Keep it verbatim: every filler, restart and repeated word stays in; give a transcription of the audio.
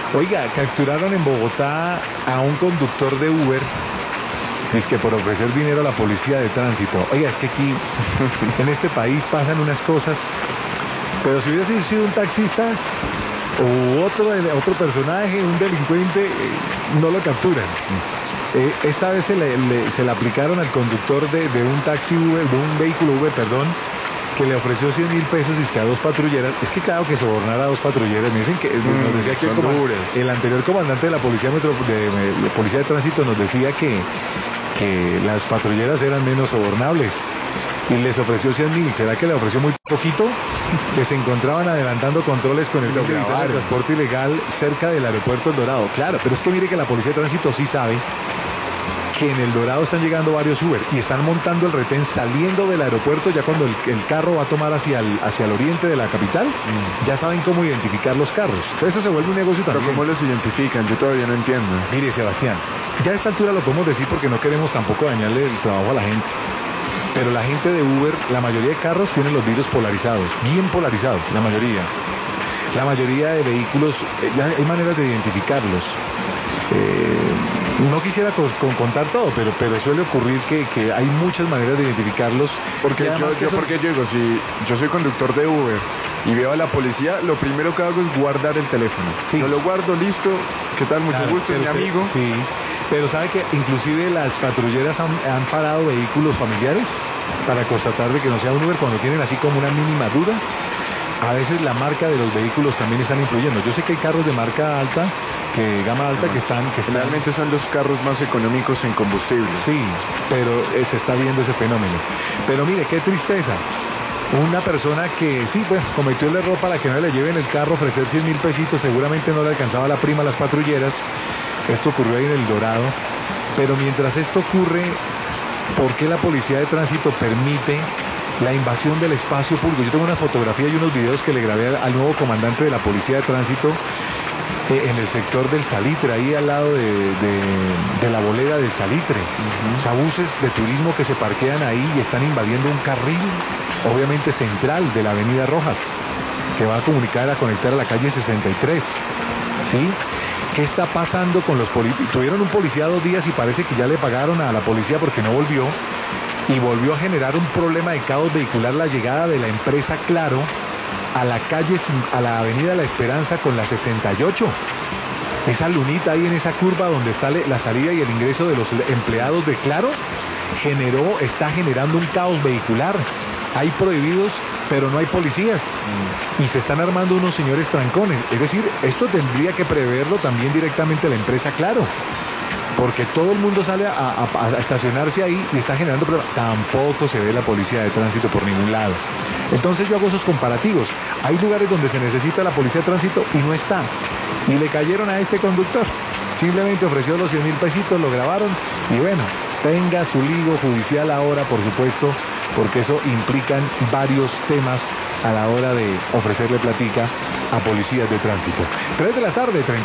Oiga, capturaron en Bogotá a un conductor de Uber, es que por ofrecer dinero a la policía de tránsito. Oiga, es que aquí, en este país pasan unas cosas, pero si hubiese sido un taxista o otro, otro personaje, un delincuente, eh, no lo capturan. Eh, esta vez se le, le, se le aplicaron al conductor de, de un taxi Uber, de un vehículo Uber, perdón, que le ofreció cien mil pesos y que a dos patrulleras. Es que claro que sobornar a dos patrulleras. Me dicen que, mm, nos decía que el, comand, el anterior comandante de la policía metro, de, de, de policía de tránsito nos decía que, que las patrulleras eran menos sobornables. Y les ofreció cien mil. ¿Será que le ofreció muy poquito? Que se encontraban adelantando controles con el transporte ilegal cerca del aeropuerto El Dorado. Claro, pero es que mire que la policía de tránsito sí sabe que en El Dorado están llegando varios Uber y están montando el retén saliendo del aeropuerto ya cuando el, el carro va a tomar hacia el, hacia el oriente de la capital, mm. ya saben cómo identificar los carros. Entonces eso se vuelve un negocio también. ¿Pero cómo los identifican? Yo todavía no entiendo. Mire, Sebastián, ya a esta altura lo podemos decir porque no queremos tampoco dañarle el trabajo a la gente. Pero la gente de Uber, la mayoría de carros tienen los vidrios polarizados, bien polarizados, la mayoría. La mayoría de vehículos, eh, ya hay maneras de identificarlos. Eh, no quisiera con, con contar todo, pero pero suele ocurrir que, que hay muchas maneras de identificarlos. Porque yo, yo porque son... llego, si yo soy conductor de Uber y veo a la policía, lo primero que hago es guardar el teléfono. Sí. Yo lo guardo, listo, ¿qué tal? Mucho claro, gusto, es mi usted, amigo. Sí, pero sabe que inclusive las patrulleras han, han parado vehículos familiares para constatar de que no sea un Uber cuando tienen así como una mínima duda. A veces la marca de los vehículos también están influyendo. Yo sé que hay carros de marca alta, que gama alta, no, que están... que generalmente están... son los carros más económicos en combustible. Sí, pero eh, se está viendo ese fenómeno. Pero mire, qué tristeza. Una persona que, sí, pues, cometió el error para que no le lleven el carro, ofrecer cien mil pesitos, seguramente no le alcanzaba la prima a las patrulleras. Esto ocurrió ahí en El Dorado. Pero mientras esto ocurre, ¿por qué la policía de tránsito permite la invasión del espacio público? Yo tengo una fotografía y unos videos que le grabé al, al nuevo comandante de la policía de tránsito eh, en el sector del Salitre, ahí al lado de, de, de la bolera del Salitre. Uh-huh. O sea, buses de turismo que se parquean ahí y están invadiendo un carril, obviamente central, de la avenida Rojas, que va a comunicar, a conectar a la calle sesenta y tres. ¿Sí? ¿Qué está pasando con los policías? Tuvieron un policía dos días y parece que ya le pagaron a la policía porque no volvió. Y volvió a generar un problema de caos vehicular la llegada de la empresa Claro a la calle, a la avenida La Esperanza con la sesenta y ocho. Esa lunita ahí en esa curva donde sale la salida y el ingreso de los empleados de Claro, generó, está generando un caos vehicular. Hay prohibidos, pero no hay policías. Y se están armando unos señores trancones. Es decir, esto tendría que preverlo también directamente la empresa Claro. Porque todo el mundo sale a, a, a estacionarse ahí y está generando problemas. Tampoco se ve la policía de tránsito por ningún lado. Entonces yo hago esos comparativos. Hay lugares donde se necesita la policía de tránsito y no está. Y le cayeron a este conductor. Simplemente ofreció los cien mil pesitos, lo grabaron y bueno, tenga su lío judicial ahora, por supuesto, porque eso implican varios temas a la hora de ofrecerle platica a policías de tránsito. tres de la tarde, treinta